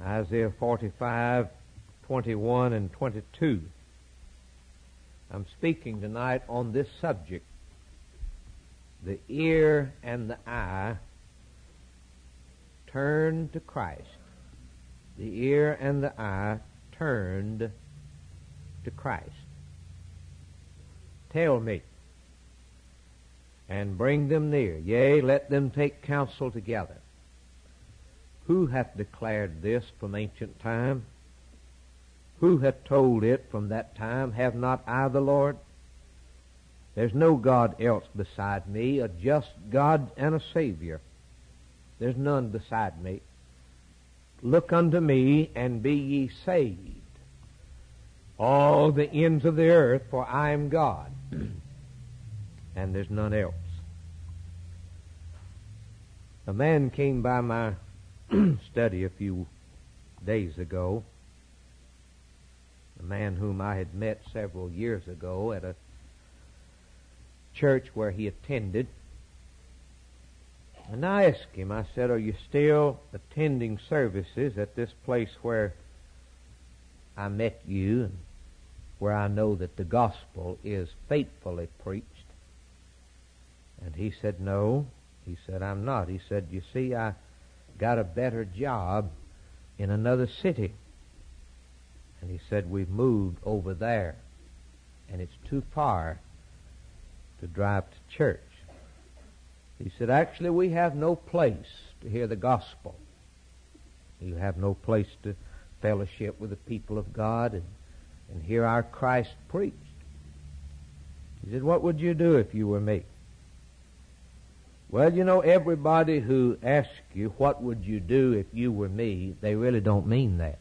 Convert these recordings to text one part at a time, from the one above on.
Isaiah 45, 21 and 22. I'm speaking tonight on this subject, the ear and the eye turned to Christ. The ear and the eye turned to Christ. Tell me, and bring them near, yea, let them take counsel together. Who hath declared this from ancient time? Who hath told it from that time? Have not I the Lord? There's no God else beside me, a just God and a Savior. There's none beside me. Look unto me, and be ye saved, all the ends of the earth, for I am God, and there's none else. A man came by my study a few days ago, a man whom I had met several years ago at a church where he attended. And I asked him, I said, are you still attending services at this place where I met you and where I know that the gospel is faithfully preached? And he said, no. He said, I'm not. He said, you see, I got a better job in another city. And he said, we've moved over there, and it's too far to drive to church. He said, actually, we have no place to hear the gospel. You have no place to fellowship with the people of God and hear our Christ preached. He said, what would you do if you were me? Well, you know, everybody who asks you, what would you do if you were me, they really don't mean that.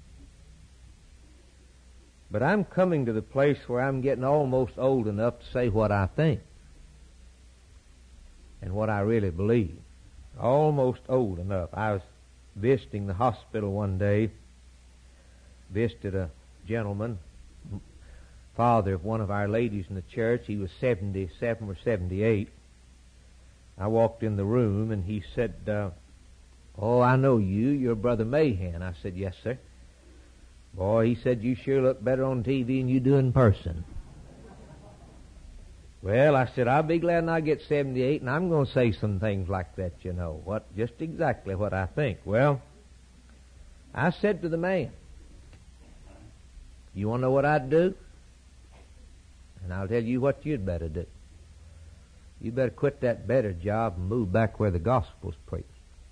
But I'm coming to the place where I'm getting almost old enough to say what I think and what I really believe. Almost old enough. I was visiting the hospital one day, visited a gentleman, father of one of our ladies in the church. He was 77 or 78. I walked in the room and he said, oh, I know you. You're Brother Mahan. I said, yes, sir. Boy, he said, you sure look better on TV than you do in person. Well, I said, I'll be glad when I get 78, and I'm going to say some things like that, you know. Just exactly what I think. Well, I said to the man, you want to know what I'd do? And I'll tell you what you'd better do. You better quit that better job and move back where the gospel's preached.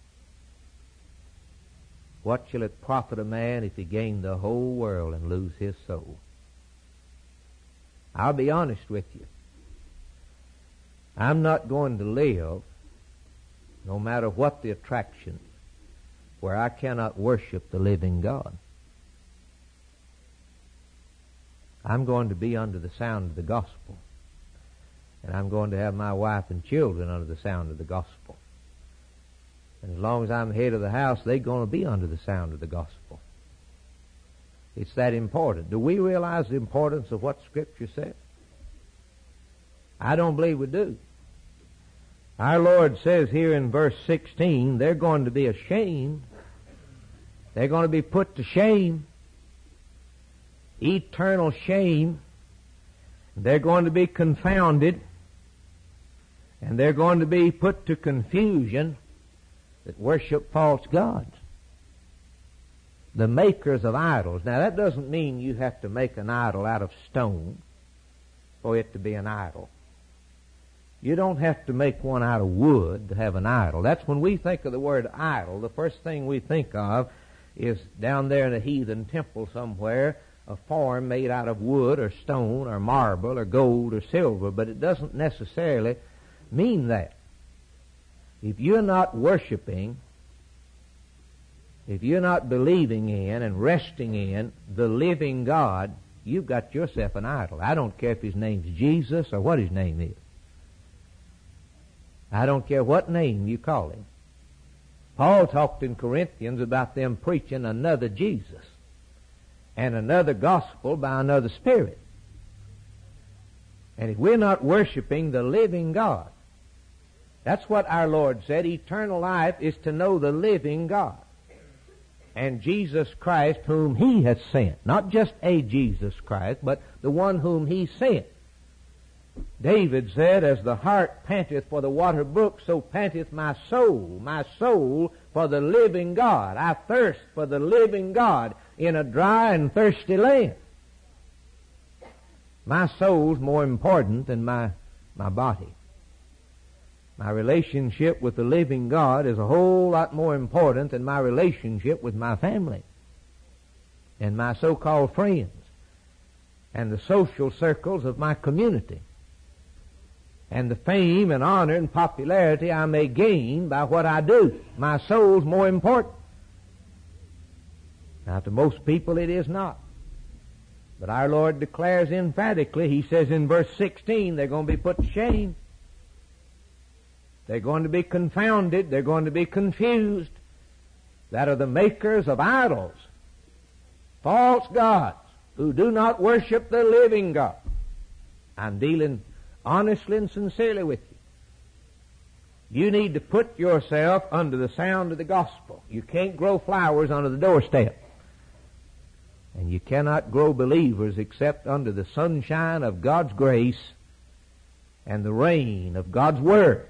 What shall it profit a man if he gain the whole world and lose his soul? I'll be honest with you. I'm not going to live, no matter what the attraction, where I cannot worship the living God. I'm going to be under the sound of the gospel. And I'm going to have my wife and children under the sound of the gospel. And as long as I'm head of the house, they're going to be under the sound of the gospel. It's that important. Do we realize the importance of what Scripture says? I don't believe we do. Our Lord says here in verse 16, they're going to be ashamed. They're going to be put to shame. Eternal shame. They're going to be confounded. And they're going to be put to confusion that worship false gods. The makers of idols. Now that doesn't mean you have to make an idol out of stone for it to be an idol. You don't have to make one out of wood to have an idol. That's when we think of the word idol, the first thing we think of is down there in a heathen temple somewhere, a form made out of wood or stone or marble or gold or silver, but it doesn't necessarily mean that. If you're not worshiping, if you're not believing in and resting in the living God, you've got yourself an idol. I don't care if his name's Jesus or what his name is. I don't care what name you call him. Paul talked in Corinthians about them preaching another Jesus and another gospel by another spirit. And if we're not worshiping the living God, that's what our Lord said. Eternal life is to know the living God. and Jesus Christ whom He has sent. Not just a Jesus Christ, but the one whom He sent. David said, as the hart panteth for the water brook, so panteth my soul for the living God. I thirst for the living God in a dry and thirsty land. My soul's more important than my body. My relationship with the living God is a whole lot more important than my relationship with my family and my so-called friends and the social circles of my community and the fame and honor and popularity I may gain by what I do. My soul's more important. Now, to most people it is not. But our Lord declares emphatically, He says in verse 16, they're going to be put to shame. They're going to be confounded. They're going to be confused. That are the makers of idols, false gods, who do not worship the living God. I'm dealing honestly and sincerely with you. You need to put yourself under the sound of the gospel. You can't grow flowers under the doorstep. And you cannot grow believers except under the sunshine of God's grace and the rain of God's Word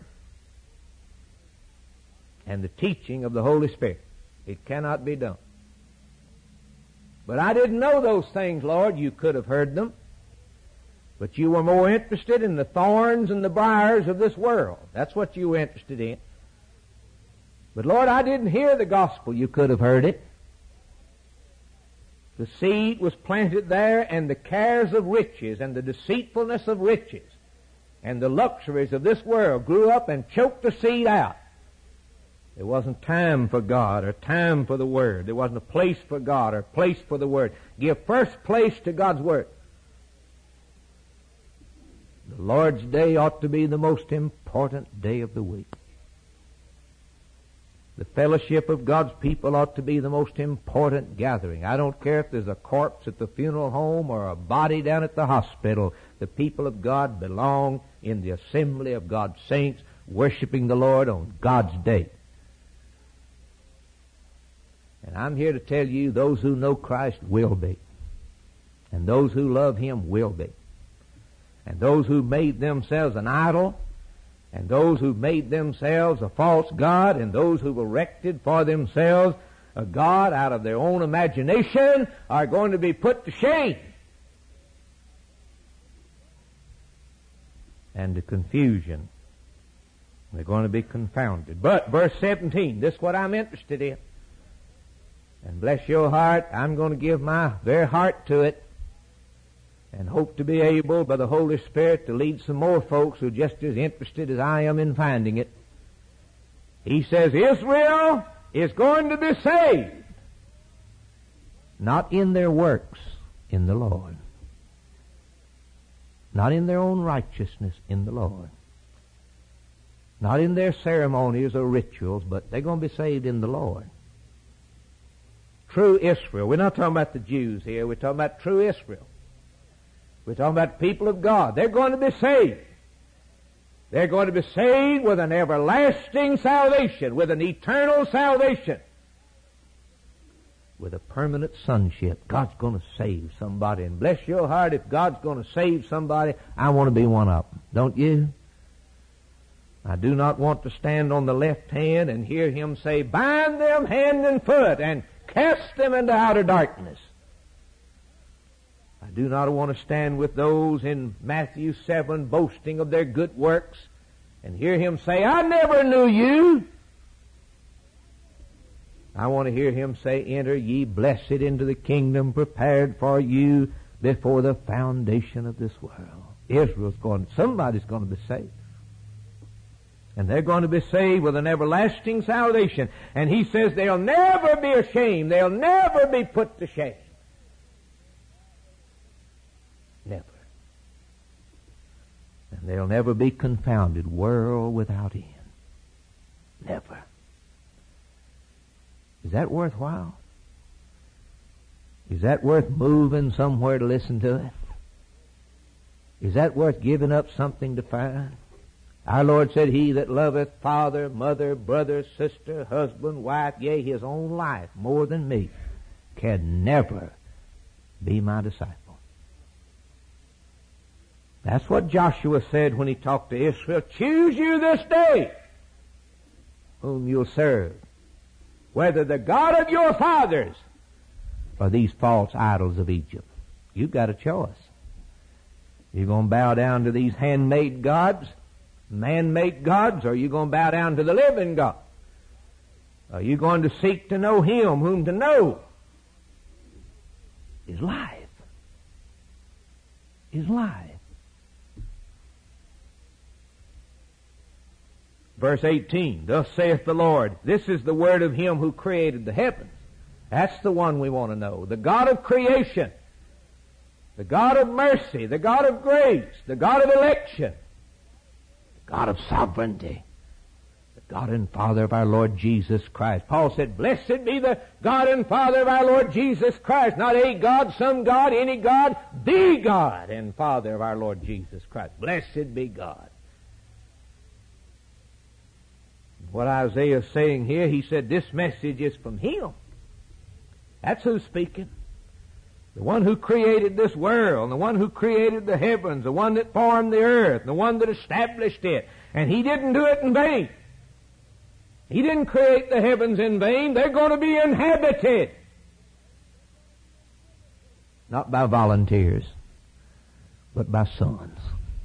and the teaching of the Holy Spirit. It cannot be done. But I didn't know those things, Lord. You could have heard them. But you were more interested in the thorns and the briars of this world. That's what you were interested in. But Lord, I didn't hear the gospel. You could have heard it. The seed was planted there, and the cares of riches and the deceitfulness of riches and the luxuries of this world grew up and choked the seed out. There wasn't time for God or time for the Word. There wasn't a place for God or place for the Word. Give first place to God's Word. The Lord's Day ought to be the most important day of the week. The fellowship of God's people ought to be the most important gathering. I don't care if there's a corpse at the funeral home or a body down at the hospital. The people of God belong in the assembly of God's saints, worshiping the Lord on God's day. And I'm here to tell you, those who know Christ will be. And those who love Him will be. And those who made themselves an idol, and those who made themselves a false god, and those who've erected for themselves a god out of their own imagination are going to be put to shame and to confusion. They're going to be confounded. But verse 17, this is what I'm interested in. And bless your heart, I'm going to give my very heart to it, and hope to be able, by the Holy Spirit, to lead some more folks who are just as interested as I am in finding it. He says Israel is going to be saved, not in their works, in the Lord. Not in their own righteousness, in the Lord. Not in their ceremonies or rituals, but they're going to be saved in the Lord. True Israel. We're not talking about the Jews here. We're talking about true Israel. We're talking about people of God. They're going to be saved. They're going to be saved with an everlasting salvation, with an eternal salvation, with a permanent sonship. God's going to save somebody. And bless your heart, if God's going to save somebody, I want to be one of them. Don't you? I do not want to stand on the left hand and hear Him say, bind them hand and foot and cast them into outer darkness. I do not want to stand with those in Matthew 7 boasting of their good works and hear Him say, I never knew you. I want to hear Him say, enter ye blessed into the kingdom prepared for you before the foundation of this world. Somebody's going to be saved. And they're going to be saved with an everlasting salvation. And He says they'll never be ashamed. They'll never be put to shame. Never. And they'll never be confounded, world without end. Never. Is that worthwhile? Is that worth moving somewhere to listen to it? Is that worth giving up something to find? Our Lord said, he that loveth father, mother, brother, sister, husband, wife, yea, his own life more than me, can never be my disciple. That's what Joshua said when he talked to Israel. Choose you this day whom you'll serve, whether the God of your fathers or these false idols of Egypt. You've got a choice. You're going to bow down to these handmade gods, man-made gods, or are you going to bow down to the living God? Are you going to seek to know Him whom to know is life? Is life. Verse 18, thus saith the Lord, this is the word of Him who created the heavens. That's the one we want to know. The God of creation, the God of mercy, the God of grace, the God of election, the God of sovereignty, the God and Father of our Lord Jesus Christ. Paul said, blessed be the God and Father of our Lord Jesus Christ. Not a God, some God, any God, the God and Father of our Lord Jesus Christ. Blessed be God. What Isaiah is saying here, he said this message is from Him. That's who's speaking. The one who created this world, the one who created the heavens, the one that formed the earth, the one that established it. And He didn't do it in vain. He didn't create the heavens in vain. They're going to be inhabited. Not by volunteers, but by sons.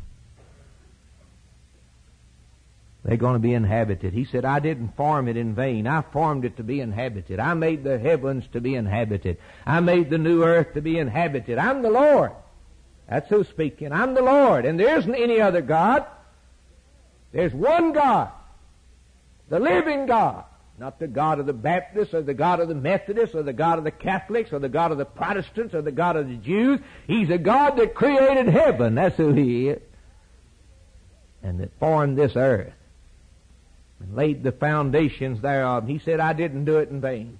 They're going to be inhabited. He said, I didn't form it in vain. I formed it to be inhabited. I made the heavens to be inhabited. I made the new earth to be inhabited. I'm the Lord. That's who's speaking. I'm the Lord. And there isn't any other God. There's one God. The living God. Not the God of the Baptists or the God of the Methodists or the God of the Catholics or the God of the Protestants or the God of the Jews. He's a God that created heaven. That's who He is. And that formed this earth and laid the foundations thereof. He said, I didn't do it in vain.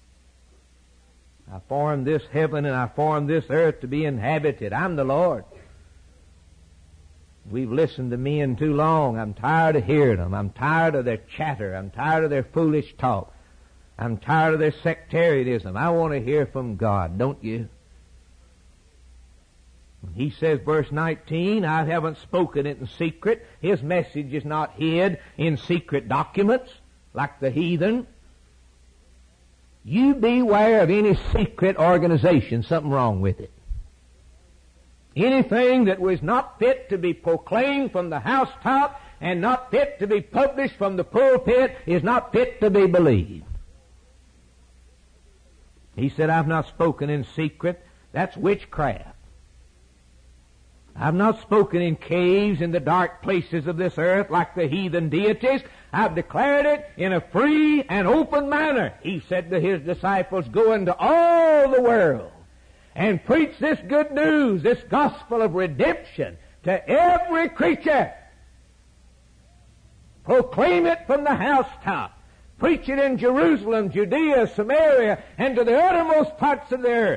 I formed this heaven and I formed this earth to be inhabited. I'm the Lord. We've listened to men too long. I'm tired of hearing them. I'm tired of their chatter. I'm tired of their foolish talk. I'm tired of their sectarianism. I want to hear from God, don't you? He says, verse 19, I haven't spoken it in secret. His message is not hid in secret documents like the heathen. You beware of any secret organization, something wrong with it. Anything that was not fit to be proclaimed from the housetop and not fit to be published from the pulpit is not fit to be believed. He said, I've not spoken in secret. That's witchcraft. I've not spoken in caves in the dark places of this earth like the heathen deities. I've declared it in a free and open manner. He said to His disciples, go into all the world and preach this good news, this gospel of redemption to every creature. Proclaim it from the housetop. Preach it in Jerusalem, Judea, Samaria, and to the uttermost parts of the earth.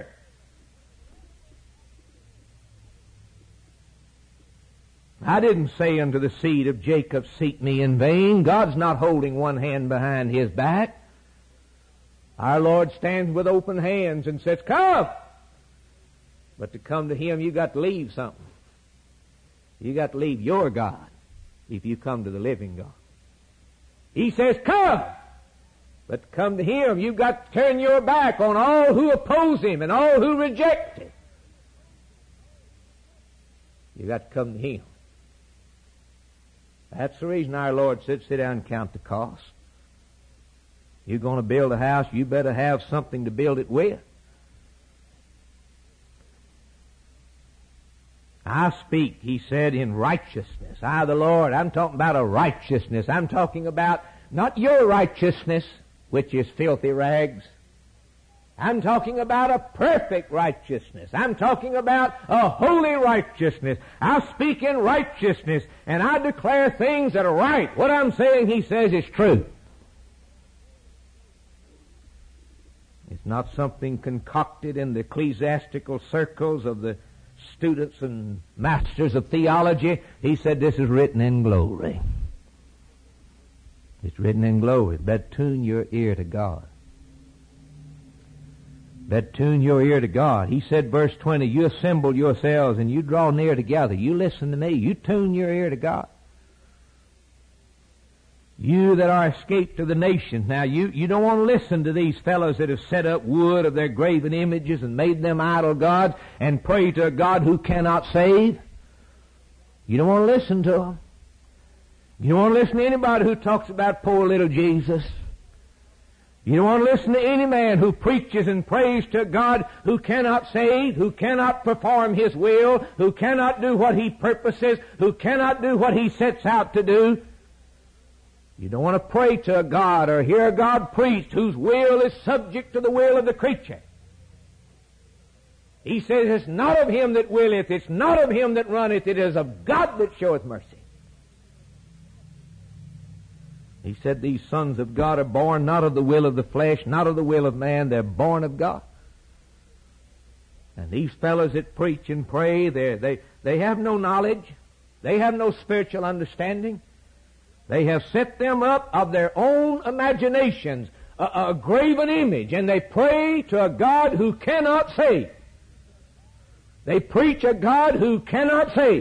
I didn't say unto the seed of Jacob, seek me in vain. God's not holding one hand behind His back. Our Lord stands with open hands and says, come. But to come to Him, you got to leave something. You got to leave your God if you come to the living God. He says, come. But to come to Him, you've got to turn your back on all who oppose Him and all who reject Him. You've got to come to Him. That's the reason our Lord said, sit down and count the cost. You're going to build a house, you better have something to build it with. I speak, He said, in righteousness. I, the Lord, I'm talking about a righteousness. I'm talking about not your righteousness, which is filthy rags. I'm talking about a perfect righteousness. I'm talking about a holy righteousness. I speak in righteousness, and I declare things that are right. What I'm saying, He says, is true. It's not something concocted in the ecclesiastical circles of the students and masters of theology. He said, this is written in glory. It's written in glory. Better tune your ear to God. Better tune your ear to God. He said, verse 20, you assemble yourselves and you draw near together. You listen to me. You tune your ear to God. You that are escaped to the nations. Now, you don't want to listen to these fellows that have set up wood of their graven images and made them idol gods and pray to a God who cannot save. You don't want to listen to them. You don't want to listen to anybody who talks about poor little Jesus. You don't want to listen to any man who preaches and prays to a God who cannot save, who cannot perform His will, who cannot do what He purposes, who cannot do what He sets out to do. You don't want to pray to a God or hear a God preached whose will is subject to the will of the creature. He says, it's not of him that willeth, it's not of him that runneth, it is of God that showeth mercy. He said, these sons of God are born not of the will of the flesh, not of the will of man, they're born of God. And these fellows that preach and pray, they have no knowledge, they have no spiritual understanding. They have set them up of their own imaginations, a graven image, and they pray to a God who cannot save. They preach a God who cannot save.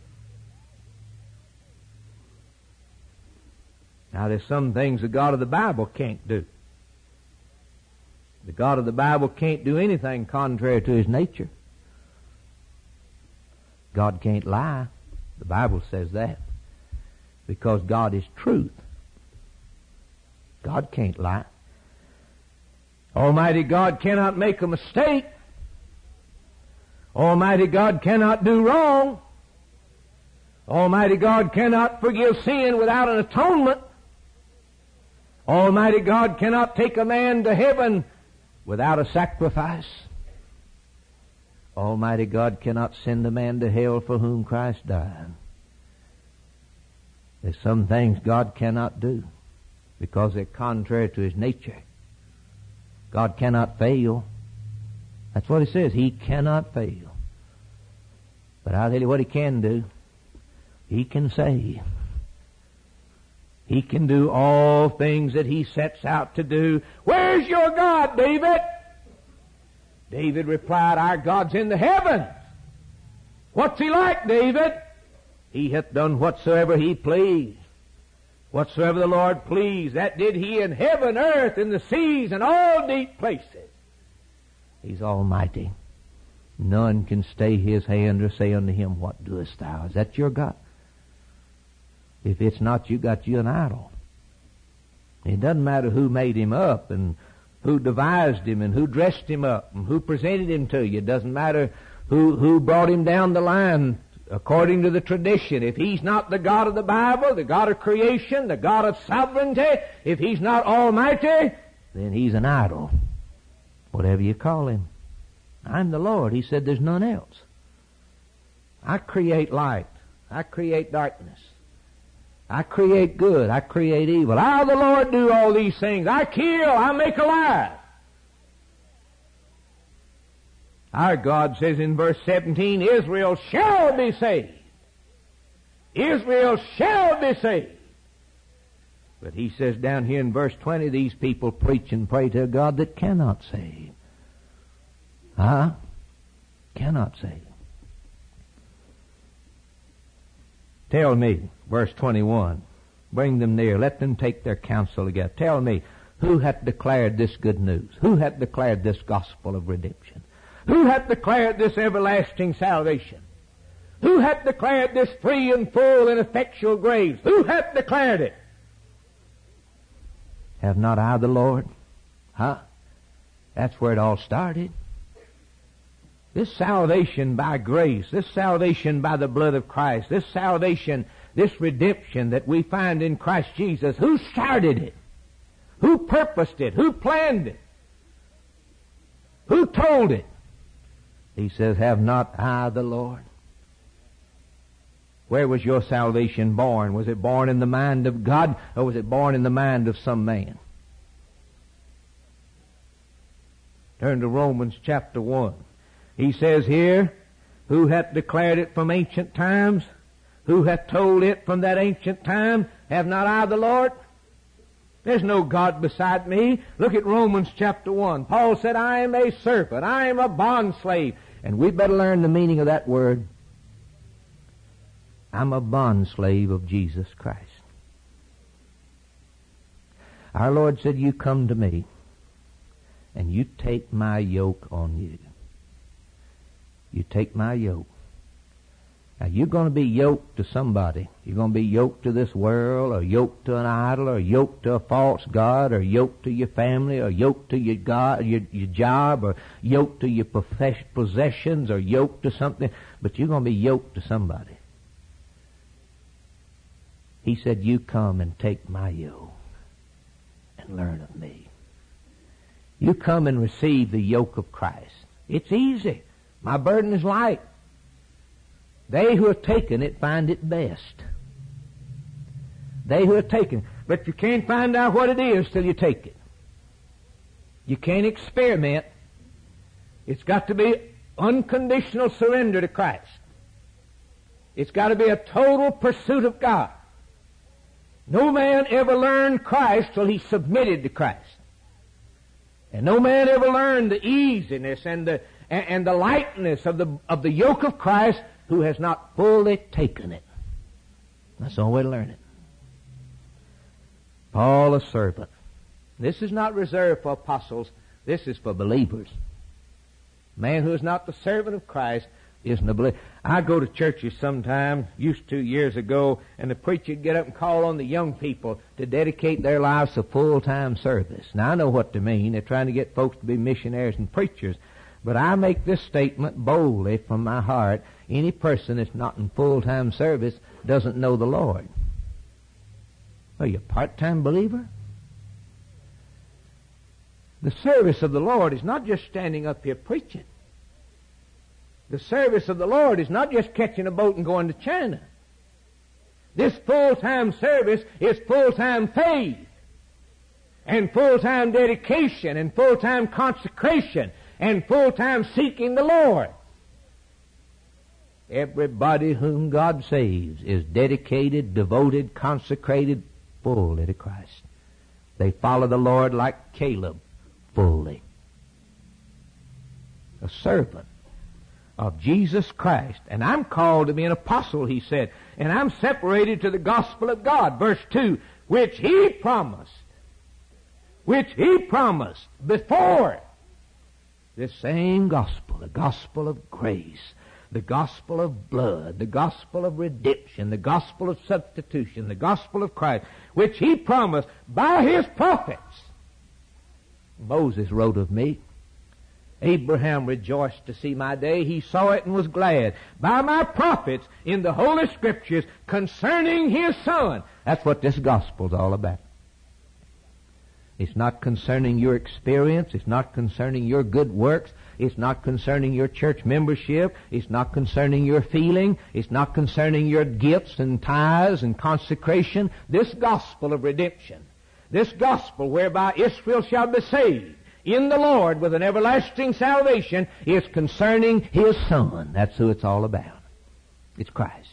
Now, there's some things the God of the Bible can't do. The God of the Bible can't do anything contrary to His nature. God can't lie. The Bible says that. Because God is truth. God can't lie. Almighty God cannot make a mistake. Almighty God cannot do wrong. Almighty God cannot forgive sin without an atonement. Almighty God cannot take a man to heaven without a sacrifice. Almighty God cannot send a man to hell for whom Christ died. There's some things God cannot do because they're contrary to His nature. God cannot fail. That's what He says. He cannot fail. But I'll tell you what He can do. He can save. He can do all things that He sets out to do. Where's your God, David? David replied, our God's in the heavens. What's He like, David? He hath done whatsoever He pleased. Whatsoever the Lord pleased, that did He in heaven, earth, and the seas, and all deep places. He's almighty. None can stay His hand or say unto Him, what doest thou? Is that your God? If it's not, you got you an idol. It doesn't matter who made Him up and who devised Him and who dressed Him up and who presented Him to you. It doesn't matter who brought Him down the line according to the tradition. If He's not the God of the Bible, the God of creation, the God of sovereignty, if He's not almighty, then He's an idol. Whatever you call Him. I'm the Lord. He said there's none else. I create light. I create darkness. I create good. I create evil. I, the Lord, do all these things. I kill. I make alive. Our God says in verse 17, Israel shall be saved. Israel shall be saved. But He says down here in verse 20, these people preach and pray to a God that cannot save. Cannot save. Tell me, verse 21, bring them near, let them take their counsel together. Tell me, who hath declared this good news? Who hath declared this gospel of redemption? Who hath declared this everlasting salvation? Who hath declared this free and full and effectual grace? Who hath declared it? Have not I the Lord? That's where it all started. This salvation by grace, this salvation by the blood of Christ, this salvation, this redemption that we find in Christ Jesus, who started it? Who purposed it? Who planned it? Who told it? He says, have not I the Lord? Where was your salvation born? Was it born in the mind of God, or was it born in the mind of some man? Turn to Romans chapter 1. He says here, who hath declared it from ancient times? Who hath told it from that ancient time? Have not I the Lord? There's no God beside me. Look at Romans chapter 1. Paul said, I am a servant. I am a bondslave. And we better learn the meaning of that word. I'm a bondslave of Jesus Christ. Our Lord said, you come to me and you take my yoke on you. You take my yoke. Now you're going to be yoked to somebody. You're going to be yoked to this world, or yoked to an idol, or yoked to a false god, or yoked to your family, or yoked to your God, your job, or yoked to your possessions, or yoked to something. But you're going to be yoked to somebody. He said, you come and take my yoke and learn of me. You come and receive the yoke of Christ. It's easy. My burden is light. They who have taken it find it best. They who have taken it. But you can't find out what it is till you take it. You can't experiment. It's got to be unconditional surrender to Christ. It's got to be a total pursuit of God. No man ever learned Christ till he submitted to Christ. And no man ever learned the easiness and the lightness of the yoke of Christ who has not fully taken it. That's the only way to learn it. Paul, a servant. This is not reserved for apostles. This is for believers. Man who is not the servant of Christ isn't a believer. I go to churches sometime, used to years ago, and the preacher would get up and call on the young people to dedicate their lives to full-time service. Now, I know what they mean. They're trying to get folks to be missionaries and preachers. But I make this statement boldly from my heart. Any person that's not in full-time service doesn't know the Lord. Are you a part-time believer? The service of the Lord is not just standing up here preaching. The service of the Lord is not just catching a boat and going to China. This full-time service is full-time faith and full-time dedication and full-time consecration and full-time seeking the Lord. Everybody whom God saves is dedicated, devoted, consecrated fully to Christ. They follow the Lord like Caleb fully. A servant of Jesus Christ. And I'm called to be an apostle, he said. And I'm separated to the gospel of God. Verse 2, which he promised before. This same gospel, the gospel of grace, the gospel of blood, the gospel of redemption, the gospel of substitution, the gospel of Christ, which he promised by his prophets. Moses wrote of me, Abraham rejoiced to see my day. He saw it and was glad. By my prophets in the Holy Scriptures concerning his Son. That's what this gospel's all about. It's not concerning your experience. It's not concerning your good works. It's not concerning your church membership. It's not concerning your feeling. It's not concerning your gifts and tithes and consecration. This gospel of redemption, this gospel whereby Israel shall be saved in the Lord with an everlasting salvation, is concerning his Son. That's who it's all about. It's Christ.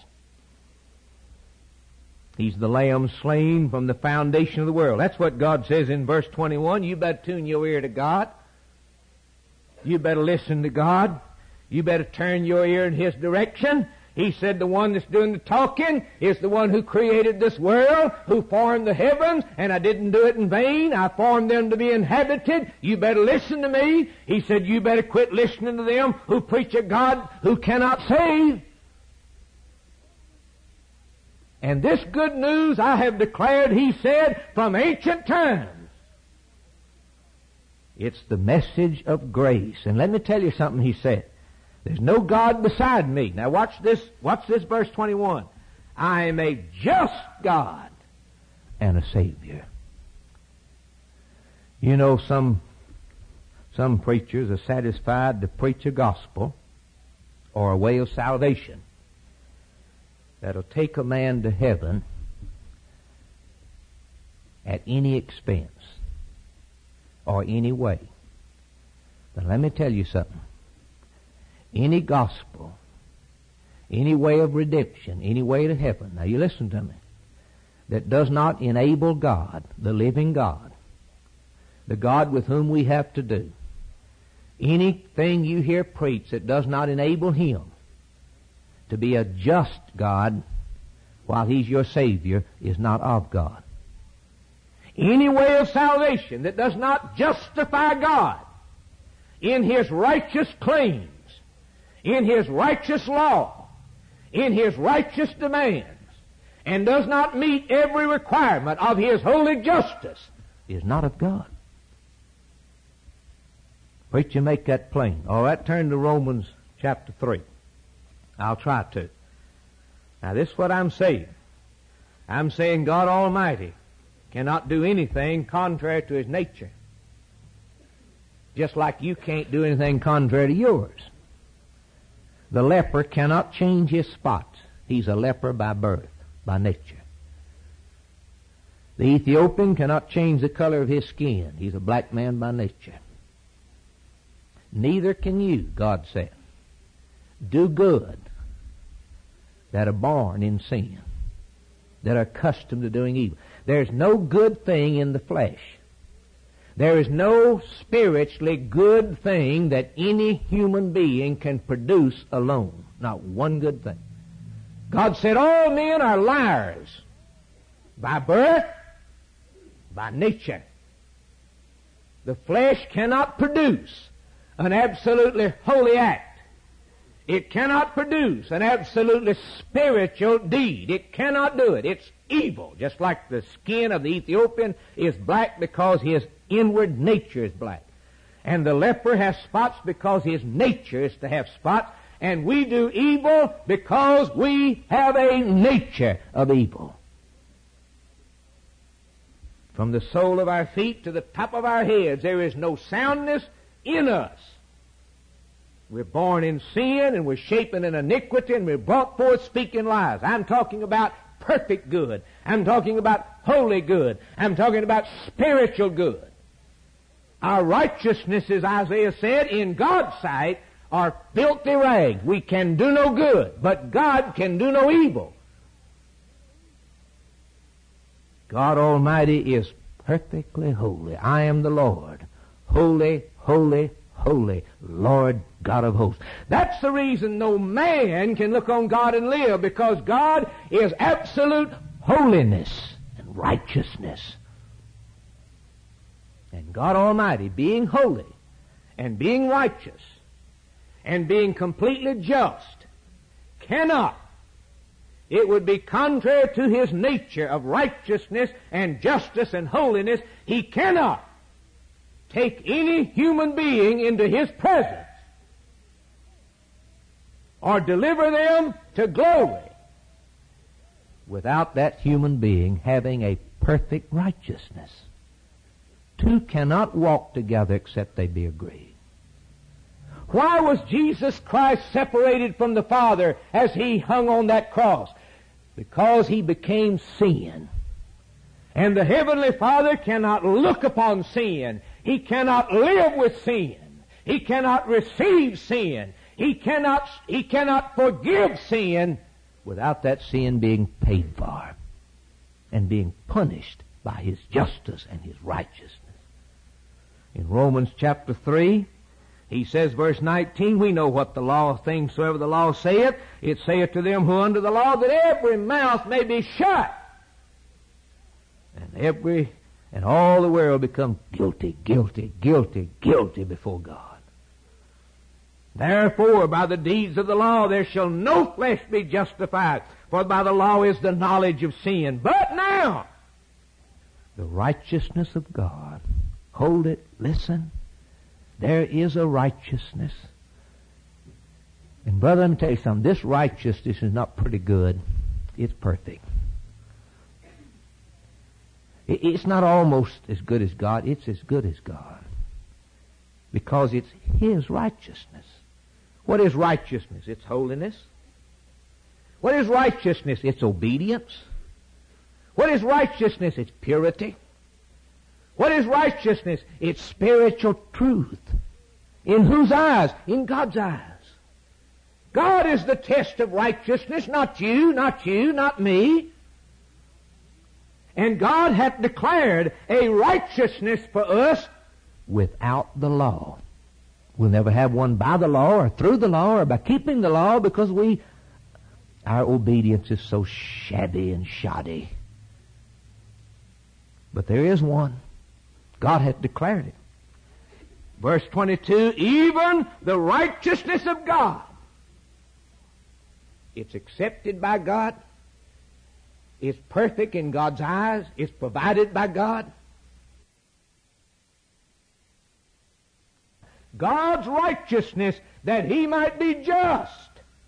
He's the Lamb slain from the foundation of the world. That's what God says in verse 21. You better tune your ear to God. You better listen to God. You better turn your ear in his direction. He said the one that's doing the talking is the one who created this world, who formed the heavens, and I didn't do it in vain. I formed them to be inhabited. You better listen to me. He said you better quit listening to them who preach a God who cannot save. And this good news I have declared, he said, from ancient times. It's the message of grace. And let me tell you something he said. There's no God beside me. Now watch this verse 21. I am a just God and a Savior. You know, some preachers are satisfied to preach a gospel or a way of salvation that'll take a man to heaven at any expense or any way. But let me tell you something. Any gospel, any way of redemption, any way to heaven, now you listen to me, that does not enable God, the living God, the God with whom we have to do, anything you hear preached that does not enable Him to be a just God while He's your Savior is not of God. Any way of salvation that does not justify God in His righteous claims, in His righteous law, in His righteous demands, and does not meet every requirement of His holy justice is not of God. Preacher, make that plain. All right, turn to Romans chapter 3. I'll try to. Now, this is what I'm saying. I'm saying God Almighty cannot do anything contrary to His nature. Just like you can't do anything contrary to yours. The leper cannot change his spots. He's a leper by birth, by nature. The Ethiopian cannot change the color of his skin. He's a black man by nature. Neither can you, God said, do good that are born in sin, that are accustomed to doing evil. There's no good thing in the flesh. There is no spiritually good thing that any human being can produce alone. Not one good thing. God said all men are liars by birth, by nature. The flesh cannot produce an absolutely holy act. It cannot produce an absolutely spiritual deed. It cannot do it. It's evil, just like the skin of the Ethiopian is black because his inward nature is black. And the leper has spots because his nature is to have spots. And we do evil because we have a nature of evil. From the sole of our feet to the top of our heads, there is no soundness in us. We're born in sin, and we're shapen in iniquity, and we're brought forth speaking lies. I'm talking about perfect good. I'm talking about holy good. I'm talking about spiritual good. Our righteousness, as Isaiah said, in God's sight, are filthy rags. We can do no good, but God can do no evil. God Almighty is perfectly holy. I am the Lord. Holy, holy, holy, Lord God of hosts. That's the reason no man can look on God and live, because God is absolute holiness and righteousness. And God Almighty, being holy and being righteous and being completely just, cannot, it would be contrary to His nature of righteousness and justice and holiness, He cannot take any human being into His presence or deliver them to glory without that human being having a perfect righteousness. Two cannot walk together except they be agreed. Why was Jesus Christ separated from the Father as He hung on that cross? Because He became sin. And the Heavenly Father cannot look upon sin. He cannot live with sin. He cannot receive sin. He cannot forgive sin without that sin being paid for and being punished by His justice and His righteousness. In Romans chapter 3, he says, verse 19, we know what the law, things soever the law saith, it saith to them who are under the law, that every mouth may be shut, and all the world become guilty, guilty, guilty, guilty before God. Therefore, by the deeds of the law there shall no flesh be justified, for by the law is the knowledge of sin. But now, the righteousness of God, hold it, listen, there is a righteousness. And brother, let me tell you something, this righteousness is not pretty good, it's perfect. It's not almost as good as God, it's as good as God. Because it's His righteousness. What is righteousness? It's holiness. What is righteousness? It's obedience. What is righteousness? It's purity. What is righteousness? It's spiritual truth. In whose eyes? In God's eyes. God is the test of righteousness, not you, not me. And God hath declared a righteousness for us without the law. We'll never have one by the law or through the law or by keeping the law, because our obedience is so shabby and shoddy. But there is one. God hath declared it. Verse 22, even the righteousness of God. It's accepted by God. It's perfect in God's eyes. It's provided by God. God's righteousness, that He might be just.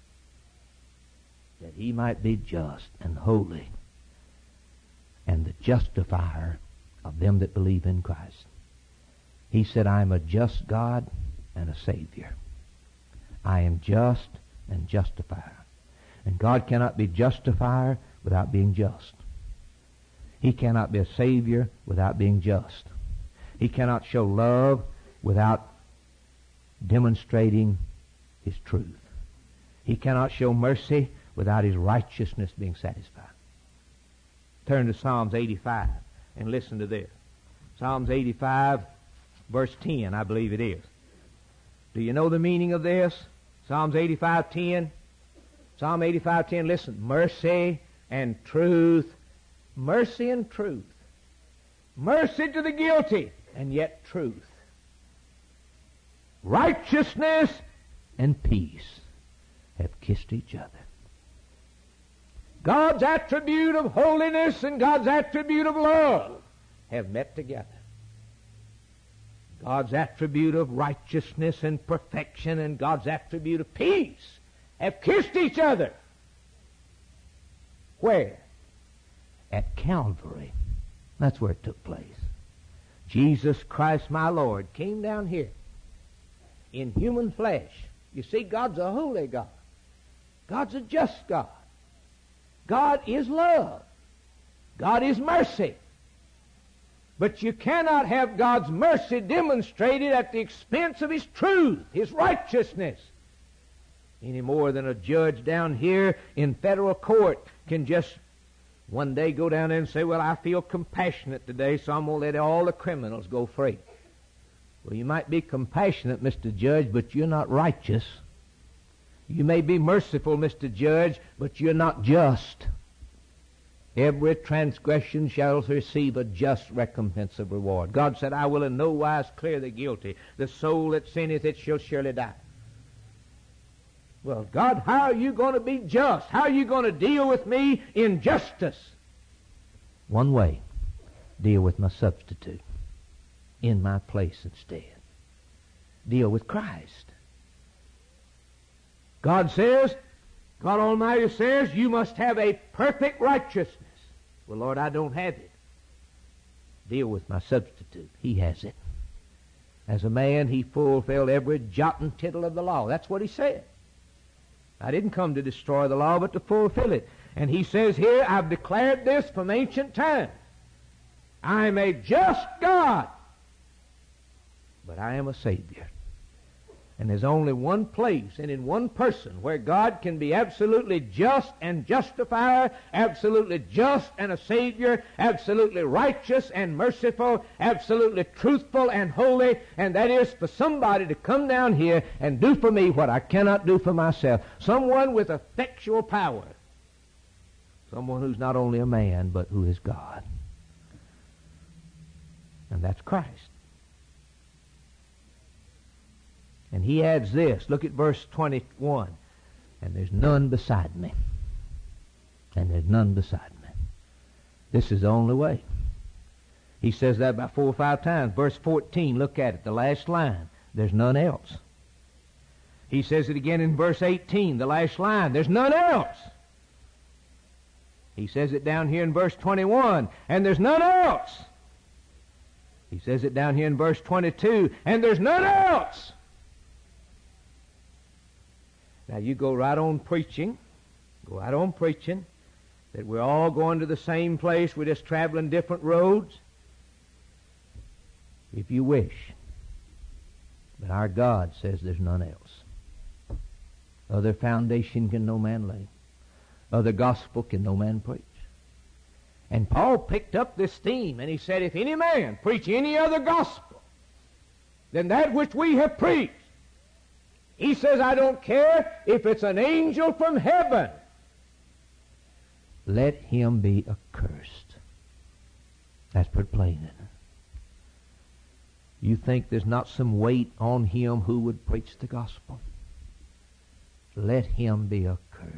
That He might be just and holy, and the justifier of them that believe in Christ. He said, I am a just God and a Savior. I am just and justifier. And God cannot be justifier without being just. He cannot be a Savior without being just. He cannot show love without demonstrating His truth. He cannot show mercy without His righteousness being satisfied. Turn to Psalms 85 and listen to this. Psalms 85, verse 10, I believe it is. Do you know the meaning of this? Psalms 85:10. Psalm 85:10, listen. Mercy and truth. Mercy and truth. Mercy to the guilty, and yet truth. Righteousness and peace have kissed each other. God's attribute of holiness and God's attribute of love have met together. God's attribute of righteousness and perfection and God's attribute of peace have kissed each other. Where? At Calvary. That's where it took place. Jesus Christ, my Lord, came down here in human flesh. You see, God's a holy God. God's a just God. God is love. God is mercy. But you cannot have God's mercy demonstrated at the expense of His truth, His righteousness, any more than a judge down here in federal court can just one day go down there and say, well, I feel compassionate today, so I'm going to let all the criminals go free. Well, you might be compassionate, Mr. Judge, but you're not righteous. You may be merciful, Mr. Judge, but you're not just. Every transgression shall receive a just recompense of reward. God said, I will in no wise clear the guilty. The soul that sinneth, it shall surely die. Well, God, how are you going to be just? How are you going to deal with me in justice? One way, deal with my substitute in my place instead. Deal with Christ. God Almighty says, you must have a perfect righteousness. Well, Lord, I don't have it. Deal with my substitute. He has it. As a man, He fulfilled every jot and tittle of the law. That's what He said. I didn't come to destroy the law, but to fulfill it. And He says here, I've declared this from ancient times. I am a just God, but I am a Savior. And there's only one place and in one person where God can be absolutely just and justifier, absolutely just and a Savior, absolutely righteous and merciful, absolutely truthful and holy, and that is for somebody to come down here and do for me what I cannot do for myself. Someone with effectual power. Someone who's not only a man, but who is God. And that's Christ. And He adds this. Look at verse 21. And there's none beside me. And there's none beside me. This is the only way. He says that about 4 or 5 times. Verse 14, look at it, the last line. There's none else. He says it again in verse 18, the last line. There's none else. He says it down here in verse 21, and there's none else. He says it down here in verse 22, and there's none else. Now you go right on preaching, that we're all going to the same place, we're just traveling different roads, if you wish. But our God says there's none else. Other foundation can no man lay. Other gospel can no man preach. And Paul picked up this theme, and he said, if any man preach any other gospel than that which we have preached, he says, I don't care if it's an angel from heaven, let him be accursed. That's put plain, isn't it? You think there's not some weight on him who would preach the gospel? Let him be accursed.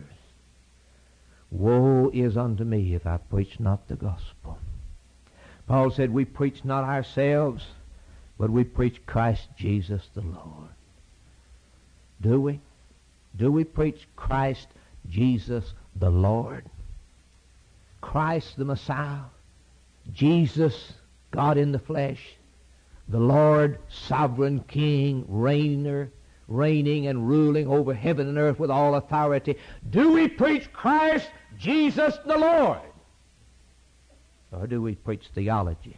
Woe is unto me if I preach not the gospel. Paul said, we preach not ourselves, but we preach Christ Jesus the Lord. Do we? Do we preach Christ Jesus the Lord? Christ the Messiah, Jesus, God in the flesh, the Lord, sovereign King, reigning and ruling over heaven and earth with all authority. Do we preach Christ Jesus the Lord? Or do we preach theology?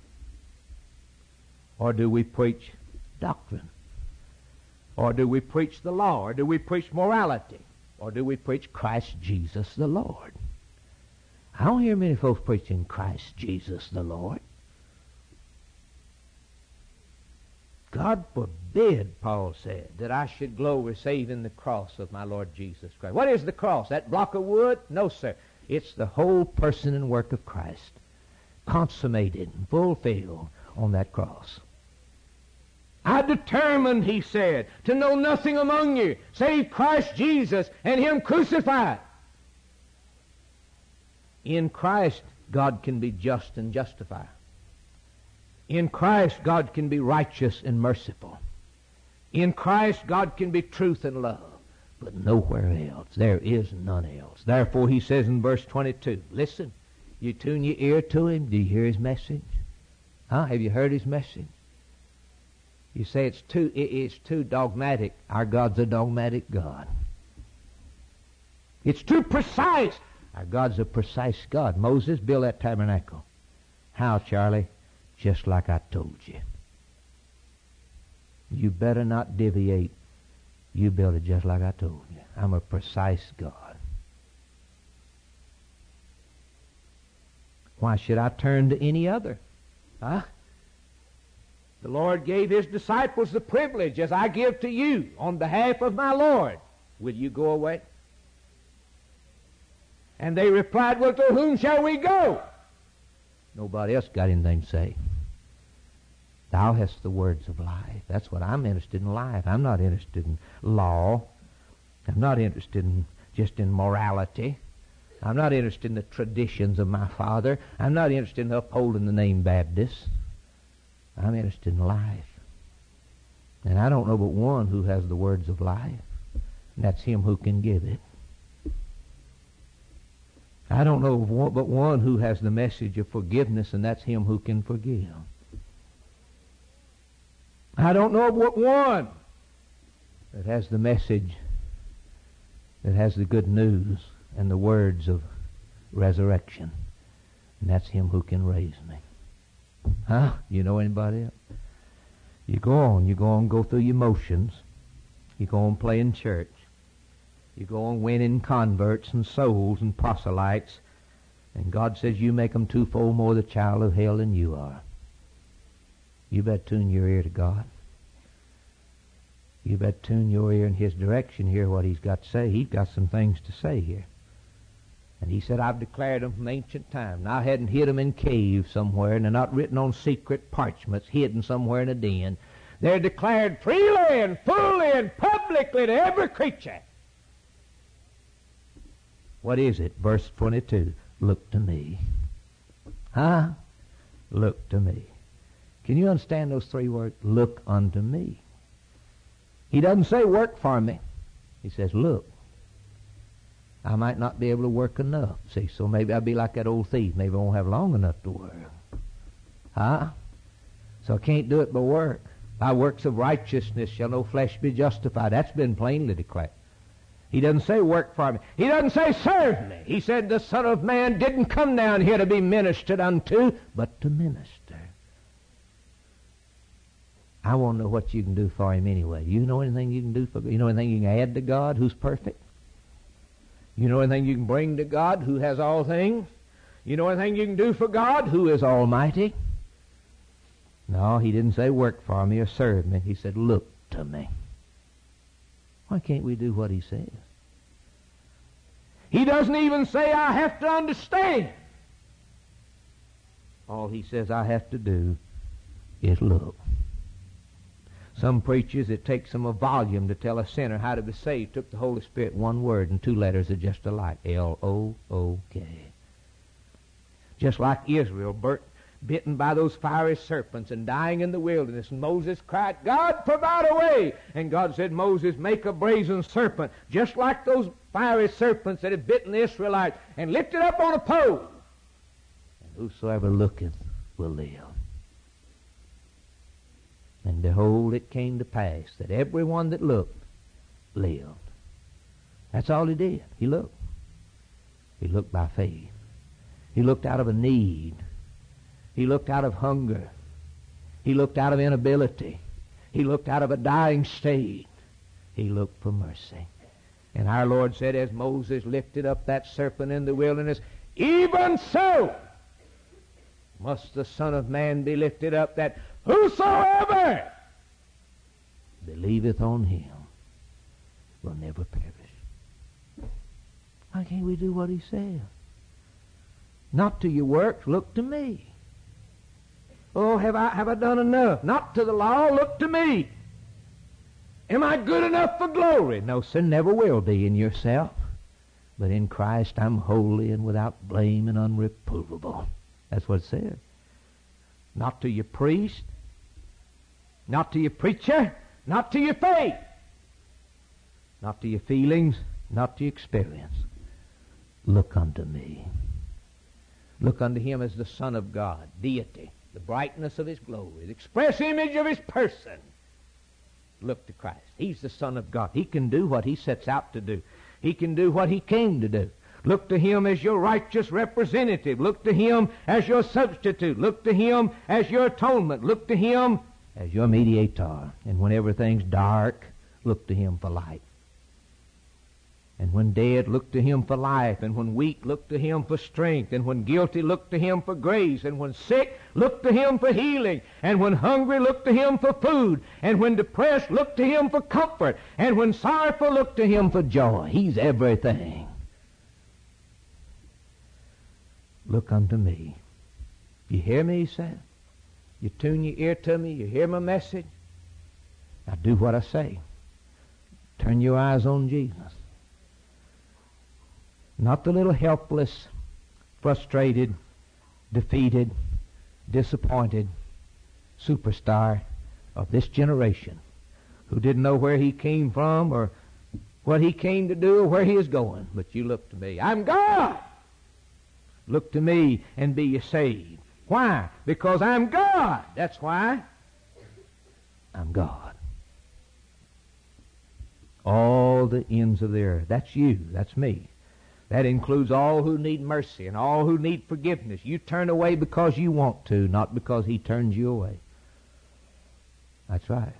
Or do we preach doctrine? Or do we preach the law? Or do we preach morality? Or do we preach Christ Jesus the Lord? I don't hear many folks preaching Christ Jesus the Lord. God forbid, Paul said, that I should glory save in the cross of my Lord Jesus Christ. What is the cross? That block of wood? No, sir. It's the whole person and work of Christ, consummated and fulfilled on that cross. I determined, he said, to know nothing among you save Christ Jesus and him crucified. In Christ, God can be just and justify. In Christ, God can be righteous and merciful. In Christ, God can be truth and love. But nowhere else. There is none else. Therefore, he says in verse 22, listen, you tune your ear to him. Do you hear his message? Huh? Have you heard his message? You say it's too dogmatic. Our God's a dogmatic God. It's too precise. Our God's a precise God. Moses built that tabernacle. How, Charlie? Just like I told you. You better not deviate. You build it just like I told you. I'm a precise God. Why should I turn to any other? Huh? The Lord gave his disciples the privilege, as I give to you, on behalf of my Lord. Will you go away? And they replied, well, to whom shall we go? Nobody else got anything to say. Thou hast the words of life. That's what I'm interested in, life. I'm not interested in law. I'm not interested in just in morality. I'm not interested in the traditions of my father. I'm not interested in upholding the name Baptist. I'm interested in life. And I don't know but one who has the words of life, and that's him who can give it. I don't know but one who has the message of forgiveness, and that's him who can forgive. I don't know but one that has the message, that has the good news and the words of resurrection, and that's him who can raise me. Huh? You know anybody else? You go on, go through your motions. You go on playing church. You go on winning converts and souls and proselytes, and God says you make them twofold more the child of hell than you are. You better tune your ear to God. You better tune your ear in his direction, hear what he's got to say. He's got some things to say here. And he said, I've declared them from ancient time. Now, I hadn't hid them in caves somewhere, and they're not written on secret parchments, hidden somewhere in a den. They're declared freely and fully and publicly to every creature. What is it? Verse 22. Look to me. Huh? Look to me. Can you understand those three words? Look unto me. He doesn't say work for me. He says look. I might not be able to work enough, see, so maybe I'll be like that old thief. Maybe I won't have long enough to work. Huh? So I can't do it by work. By works of righteousness shall no flesh be justified. That's been plainly declared. He doesn't say work for me. He doesn't say serve me. He said the Son of Man didn't come down here to be ministered unto, but to minister. I want to know what you can do for him anyway. You know anything you can do for God? You know anything you can add to God who's perfect? You know anything you can bring to God who has all things? You know anything you can do for God, who is almighty? No, he didn't say work for me or serve me. He said, look to me. Why can't we do what he says? He doesn't even say, I have to understand. All he says I have to do is look. Some preachers, it takes them a volume to tell a sinner how to be saved. Took the Holy Spirit, one word and two letters are just alike. L-O-O-K. Just like Israel, bitten by those fiery serpents and dying in the wilderness. And Moses cried, God, provide a way. And God said, Moses, make a brazen serpent, just like those fiery serpents that had bitten the Israelites, and lift it up on a pole. And whosoever looketh will live. And behold, it came to pass that every one that looked lived. That's all he did. He looked. He looked by faith. He looked out of a need. He looked out of hunger. He looked out of inability. He looked out of a dying state. He looked for mercy. And our Lord said, as Moses lifted up that serpent in the wilderness, even so must the Son of Man be lifted up, that whosoever believeth on him will never perish. Why can't we do what he says? Not to your works, look to me. Oh, have I done enough? Not to the law, look to me. Am I good enough for glory? No, sir, never will be in yourself. But in Christ I'm holy and without blame and unreprovable. That's what it says. Not to your priest, not to your preacher, not to your faith, not to your feelings, not to your experience. Look unto me. Look unto him as the Son of God, deity, the brightness of his glory, the express image of his person. Look to Christ. He's the Son of God. He can do what he sets out to do. He can do what he came to do. Look to him as your righteous representative. Look to him as your substitute. Look to him as your atonement. Look to him as your mediator. And when everything's dark, look to him for light. And when dead, look to him for life. And when weak, look to him for strength. And when guilty, look to him for grace. And when sick, look to him for healing. And when hungry, look to him for food. And when depressed, look to him for comfort. And when sorrowful, look to him for joy. He's everything. Look unto me. You hear me, he said? You tune your ear to me. You hear my message? Now do what I say. Turn your eyes on Jesus. Not the little helpless, frustrated, defeated, disappointed superstar of this generation who didn't know where he came from or what he came to do or where he is going. But you look to me. I'm God. Look to me and be ye saved. Why? Because I'm God. That's why. I'm God. All the ends of the earth. That's you. That's me. That includes all who need mercy and all who need forgiveness. You turn away because you want to, not because he turns you away. That's right.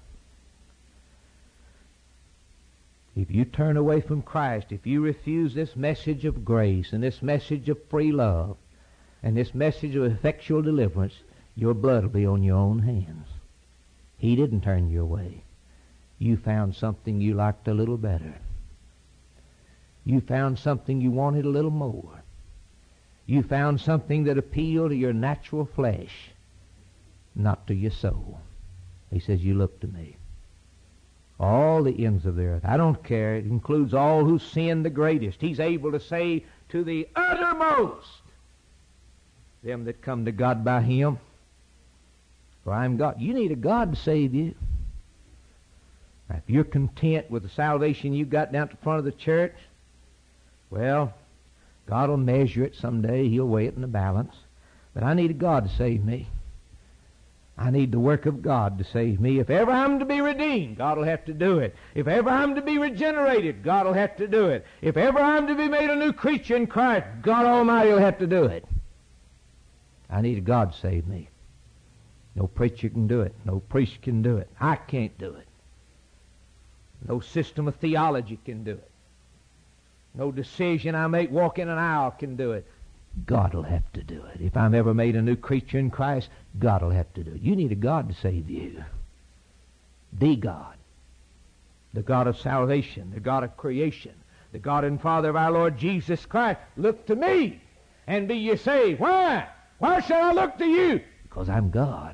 If you turn away from Christ, if you refuse this message of grace and this message of free love and this message of effectual deliverance, your blood will be on your own hands. He didn't turn you away. You found something you liked a little better. You found something you wanted a little more. You found something that appealed to your natural flesh, not to your soul. He says, you look to me. All the ends of the earth. I don't care. It includes all who sin the greatest. He's able to say to the uttermost, them that come to God by him, for I am God. You need a God to save you. Now, if you're content with the salvation you got down at the front of the church, well, God will measure it someday. He'll weigh it in the balance. But I need a God to save me. I need the work of God to save me. If ever I'm to be redeemed, God will have to do it. If ever I'm to be regenerated, God will have to do it. If ever I'm to be made a new creature in Christ, God Almighty will have to do it. I need a God to save me. No preacher can do it. No priest can do it. I can't do it. No system of theology can do it. No decision I make walking an aisle can do it. God will have to do it. If I'm ever made a new creature in Christ, God will have to do it. You need a God to save you. The God. The God of salvation. The God of creation. The God and Father of our Lord Jesus Christ. Look to me and be ye saved. Why? Why shall I look to you? Because I'm God.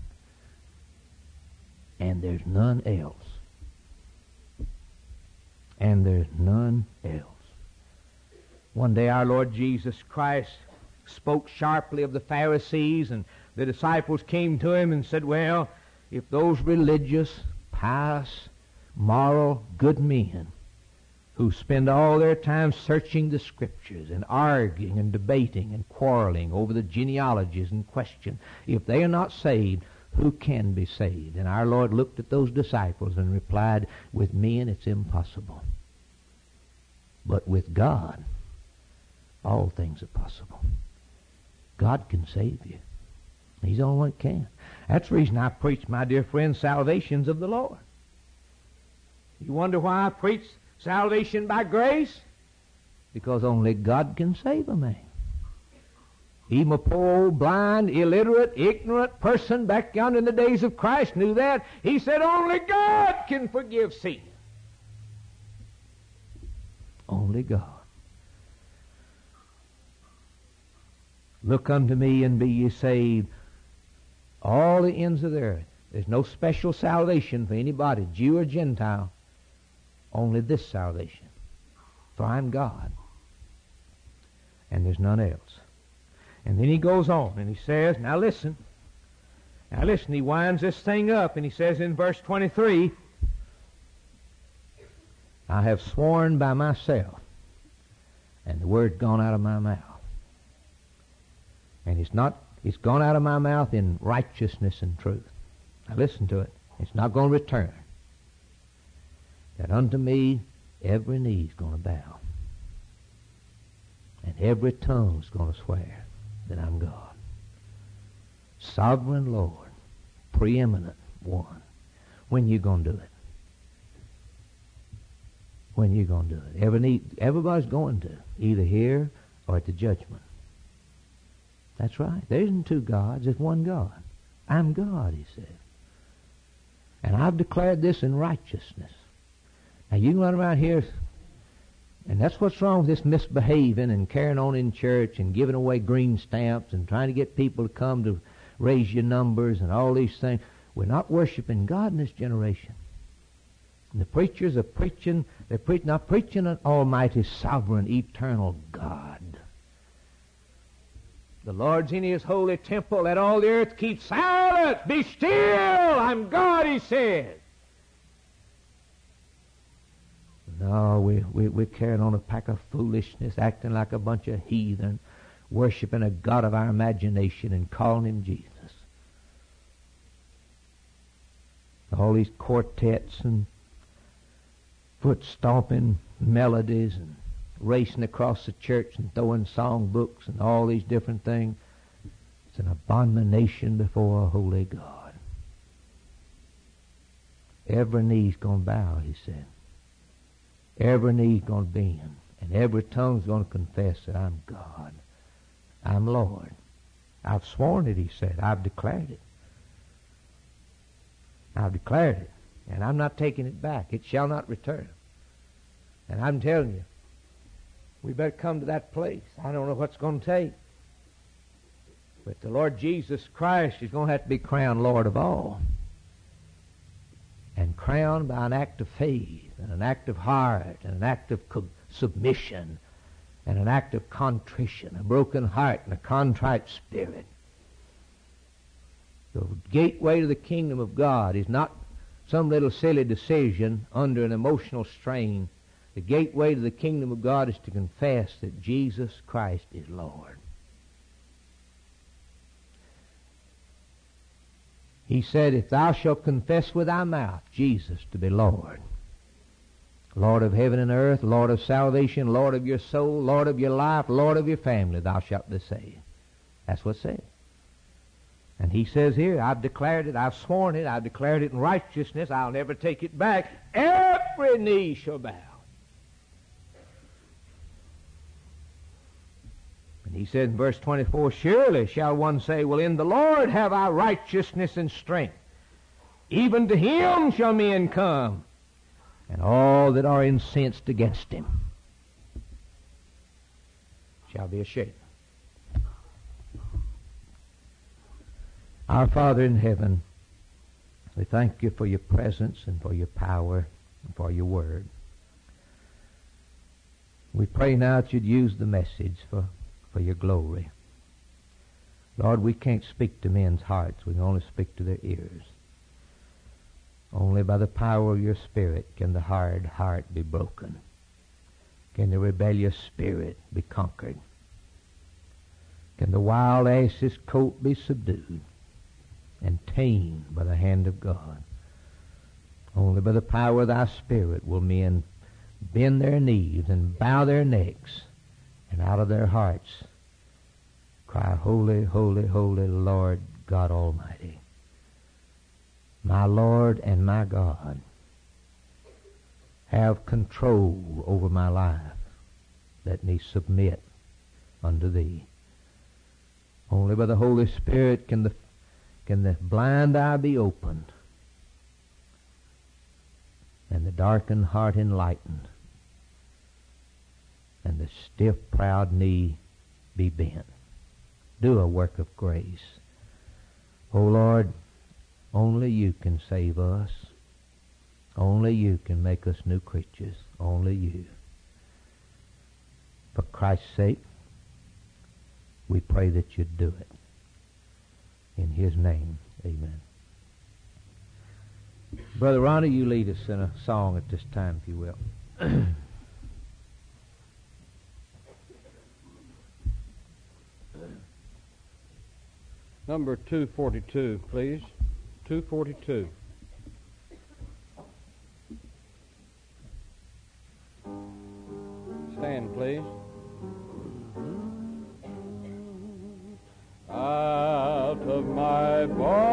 And there's none else. And there's none else. One day our Lord Jesus Christ spoke sharply of the Pharisees, and the disciples came to him and said, well, if those religious, pious, moral, good men who spend all their time searching the Scriptures and arguing and debating and quarreling over the genealogies in question, if they are not saved, who can be saved? And our Lord looked at those disciples and replied, with men it's impossible. But with God, all things are possible. God can save you. He's the only one that can. That's the reason I preach, my dear friends, salvation's of the Lord. You wonder why I preach salvation by grace? Because only God can save a man. Even a poor old blind, illiterate, ignorant person back yonder in the days of Christ knew that. He said only God can forgive sin. Only God. Look unto me and be ye saved, all the ends of the earth. There's no special salvation for anybody, Jew or Gentile. Only this salvation. For I'm God. And there's none else. And then he goes on and he says, now listen, he winds this thing up and he says in verse 23, I have sworn by myself, and the word's gone out of my mouth. And it's gone out of my mouth in righteousness and truth. Now listen to it. It's not going to return. That unto me every knee's going to bow, and every tongue's going to swear that I'm God. Sovereign Lord, preeminent one. When you going to do it? When you going to do it? Everybody's going to, either here or at the judgment. That's right. There isn't two gods, there's one God. I'm God, he said. And I've declared this in righteousness. Now you can run around here, and that's what's wrong with this misbehaving and carrying on in church and giving away green stamps and trying to get people to come to raise your numbers and all these things. We're not worshiping God in this generation. And the preachers are preaching, not preaching an almighty, sovereign, eternal God. The Lord's in his holy temple. Let all the earth keep silent. Be still. I'm God, he says. No, we're carrying on a pack of foolishness, acting like a bunch of heathen, worshiping a God of our imagination and calling him Jesus. All these quartets and foot-stomping melodies and racing across the church and throwing song books and all these different things. It's an abomination before a holy God. Every knee's going to bow, he said. Every knee's going to bend, and every tongue's going to confess that I'm God. I'm Lord. I've sworn it, he said. I've declared it. I've declared it, and I'm not taking it back. It shall not return. And I'm telling you, we better come to that place. I don't know what's going to take. But the Lord Jesus Christ is going to have to be crowned Lord of all. And crowned by an act of faith, and an act of heart, and an act of submission, and an act of contrition, a broken heart and a contrite spirit. The gateway to the kingdom of God is not some little silly decision under an emotional strain. The gateway to the kingdom of God is to confess that Jesus Christ is Lord. He said, if thou shalt confess with thy mouth Jesus to be Lord, Lord of heaven and earth, Lord of salvation, Lord of your soul, Lord of your life, Lord of your family, thou shalt be saved. That's what's said. And he says here, I've declared it, I've sworn it, I've declared it in righteousness, I'll never take it back. Every knee shall bow. And He said in verse 24, surely shall one say, well, in the Lord have I righteousness and strength. Even to him shall men come, and all that are incensed against him shall be ashamed. Our Father in heaven, we thank you for your presence and for your power and for your word. We pray now that you'd use the message for your glory. Lord, we can't speak to men's hearts. We can only speak to their ears. Only by the power of your Spirit can the hard heart be broken. Can the rebellious spirit be conquered? Can the wild ass's colt be subdued and tamed by the hand of God? Only by the power of thy Spirit will men bend their knees and bow their necks, and out of their hearts cry, holy, holy, holy Lord God Almighty. My Lord and my God, have control over my life. Let me submit unto thee. Only by the Holy Spirit can the blind eye be opened and the darkened heart enlightened and the stiff, proud knee be bent. Do a work of grace. O Lord, only you can save us. Only you can make us new creatures. Only you. For Christ's sake, we pray that you'd do it. In his name, amen. Brother Ronnie, you lead us in a song at this time, if you will. Number 242, please. 242. Stand, please. Out of my body